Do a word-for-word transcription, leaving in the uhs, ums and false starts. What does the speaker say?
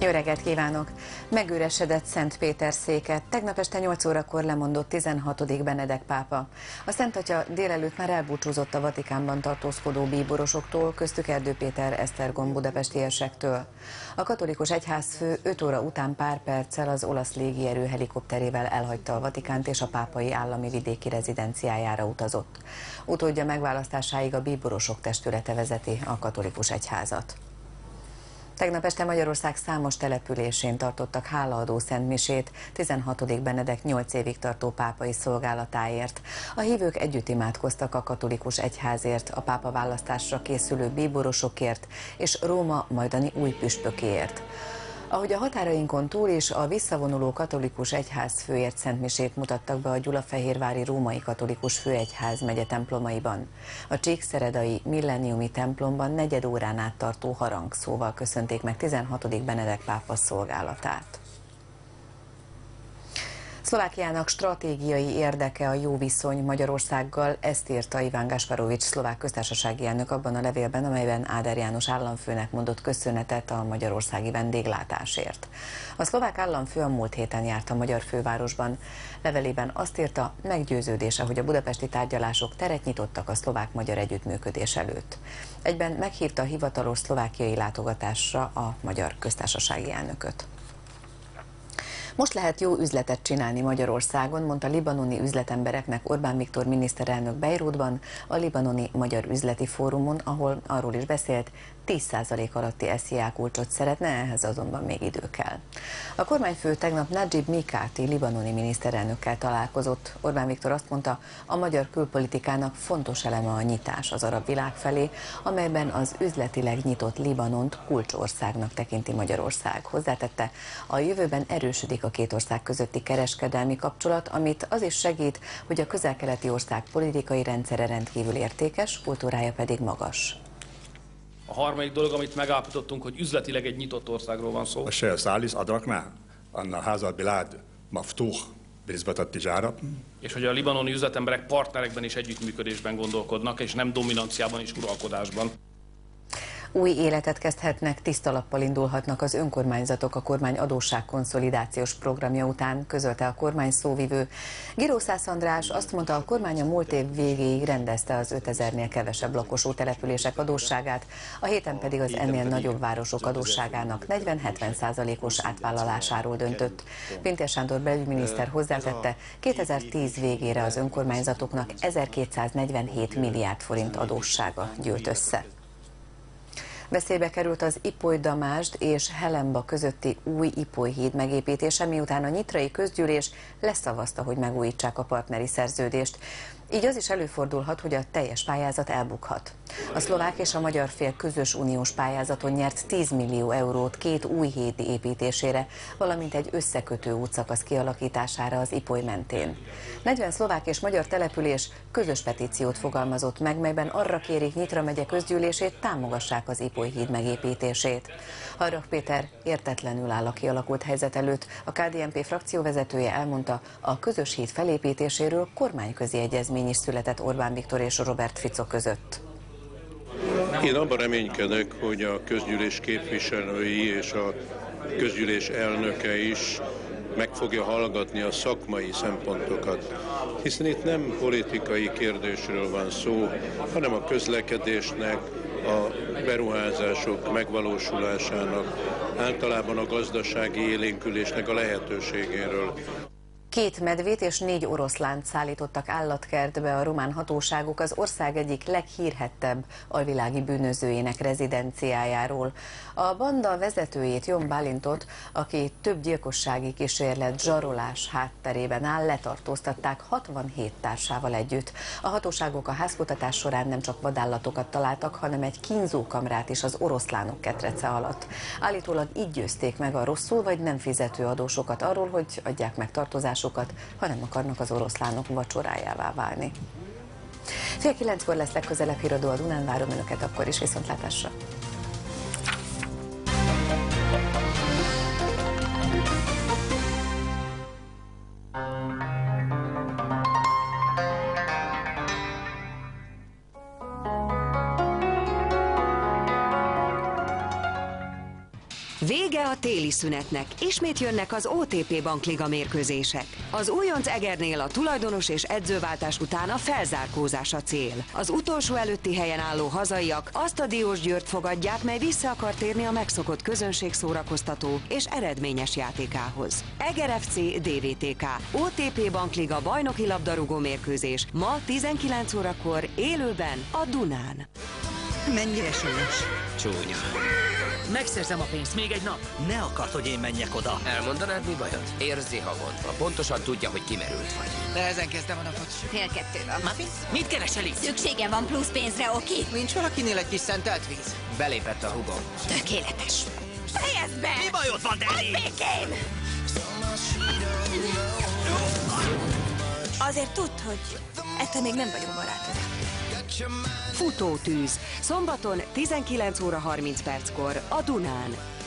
Jó reggelt kívánok! Megüresedett Szentpéterszéket. Tegnap este nyolc órakor lemondott tizenhatodik Benedek pápa. A Szent Atya délelőtt már elbúcsúzott a Vatikánban tartózkodó bíborosoktól, köztük Erdő Péter Esztergom budapestiesektől. A katolikus egyházfő öt óra után pár perccel az olasz légierő helikopterével elhagyta a Vatikánt és a pápai állami vidéki rezidenciájára utazott. Utódja megválasztásáig a bíborosok testülete vezeti a katolikus egyházat. Tegnap este Magyarország számos településén tartottak hálaadó szentmisét tizenhatodik Benedek nyolc évig tartó pápai szolgálatáért. A hívők együtt imádkoztak a katolikus egyházért, a pápa választásra készülő bíborosokért és Róma majdani új püspökéért. Ahogy a határainkon túl is a visszavonuló katolikus egyházfőért szentmisét mutattak be a Gyulafehérvári Római Katolikus Főegyház megye templomaiban. A csíkszeredai milleniumi templomban negyed órán át tartó harangszóval köszönték meg tizenhatodik Benedek pápa szolgálatát. Szlovákiának stratégiai érdeke a jó viszony Magyarországgal, ezt írta Iván Gašparovič szlovák köztársasági elnök abban a levélben, amelyben Áder János államfőnek mondott köszönetet a magyarországi vendéglátásért. A szlovák államfő a múlt héten járt a magyar fővárosban. Levelében azt írta, meggyőződése, hogy a budapesti tárgyalások teret nyitottak a szlovák-magyar együttműködés előtt. Egyben meghívta a hivatalos szlovákiai látogatásra a magyar köztársasági elnököt. Most lehet jó üzletet csinálni Magyarországon, mondta libanoni üzletembereknek Orbán Viktor miniszterelnök Bejrútban, a libanoni magyar üzleti fórumon, ahol arról is beszélt, tíz százalék alatti es zé á kulcsot szeretne, ehhez azonban még idő kell. A kormányfő tegnap Najib Mikati libanoni miniszterelnökkel találkozott. Orbán Viktor azt mondta, a magyar külpolitikának fontos eleme a nyitás az arab világ felé, amelyben az üzletileg nyitott Libanont kulcsországnak tekinti Magyarország. Hozzátette, a jövőben erősödik a két ország közötti kereskedelmi kapcsolat, amit az is segít, hogy a közel-keleti ország politikai rendszere rendkívül értékes, kultúrája pedig magas. A harmadik dolog, amit megállapítottunk, hogy üzletileg egy nyitott országról van szó. És hogy a libanoni üzletemberek partnerekben és együttműködésben gondolkodnak, és nem dominanciában és uralkodásban. Új életet kezdhetnek, tiszta lappal indulhatnak az önkormányzatok a kormány adósságkonszolidációs programja után, közölte a kormány szóvivő. Girószász András azt mondta, a kormány a múlt év végéig rendezte az ötezernél kevesebb lakosú települések adósságát, a héten pedig az ennél nagyobb városok adósságának negyven-hetven százalékos átvállalásáról döntött. Pintér Sándor belügyminiszter hozzátette, kétezer-tíz végére az önkormányzatoknak ezerkétszáznegyvenhét milliárd forint adóssága gyűlt össze. Veszélybe került az Ipoly-Damásd és Helemba közötti új Ipoly-híd megépítése, miután a nyitrai közgyűlés leszavazta, hogy megújítsák a partneri szerződést. Így az is előfordulhat, hogy a teljes pályázat elbukhat. A szlovák és a magyar fél közös uniós pályázaton nyert tíz millió eurót két új híd építésére, valamint egy összekötő útszakasz kialakítására az Ipoly mentén. negyven szlovák és magyar település közös petíciót fogalmazott meg, melyben arra kérik Nyitra megye közgyűlését, támogassák az Ipoly híd megépítését. Harrach Péter értetlenül áll a kialakult helyzet előtt. A ká dé en pé frakcióvezetője elmondta, a közös híd felépítéséről kormányközi egyezmény is született Orbán Viktor és Robert Fico között. Én abban reménykedek, hogy a közgyűlés képviselői és a közgyűlés elnöke is meg fogja hallgatni a szakmai szempontokat, hiszen itt nem politikai kérdésről van szó, hanem a közlekedésnek, a beruházások megvalósulásának, általában a gazdasági élénkülésnek a lehetőségéről. Két medvét és négy oroszlánt szállítottak állatkertbe a román hatóságok az ország egyik leghírhettebb alvilági bűnözőjének rezidenciájáról. A banda vezetőjét, Jon Bálintot, aki több gyilkossági kísérlet, zsarolás hátterében áll, letartóztatták hatvanhét társával együtt. A hatóságok a házkutatás során nem csak vadállatokat találtak, hanem egy kínzókamrát is az oroszlánok ketrece alatt. Állítólag így győzték meg a rosszul vagy nem fizető adósokat arról, hogy adják meg tartozásokat, ha nem akarnak az oroszlánok vacsorájává válni. Fél kilenckor lesz legközelebb híradó a Dunán, várom önöket akkor is, viszontlátásra! Vége a téli szünetnek, ismét jönnek az o té pé Bankliga mérkőzések. Az újonc Egernél a tulajdonos és edzőváltás után a felzárkózás a cél. Az utolsó előtti helyen álló hazaiak azt a Diósgyőrt fogadják, mely vissza akar térni a megszokott közönség szórakoztató és eredményes játékához. Eger ef cé dé vé té ká, o té pé Bankliga bajnoki labdarúgó mérkőzés ma tizenkilenc órakor élőben a Dunán. Mennyire súlyos? Csúnya. Megszerzem a pénzt még egy nap. Ne akart, hogy én menjek oda. Elmondanád, mi bajod? Érzi havonta. Pontosan tudja, hogy kimerült vagy. Nehezen kezdem a napot. Fél kettő van. Muffin? Mit keresel itt? Szükségem van plusz pénzre, oké? Nincs valakinél egy kis szentelt víz? Belépett a hugom. Tökéletes. Fejezd be! Mi bajod van, Danny? Békén! Azért tudd, hogy ettől még nem vagyunk barátok. Futótűz. Szombaton tizenkilenc óra harminc perckor a Dunán.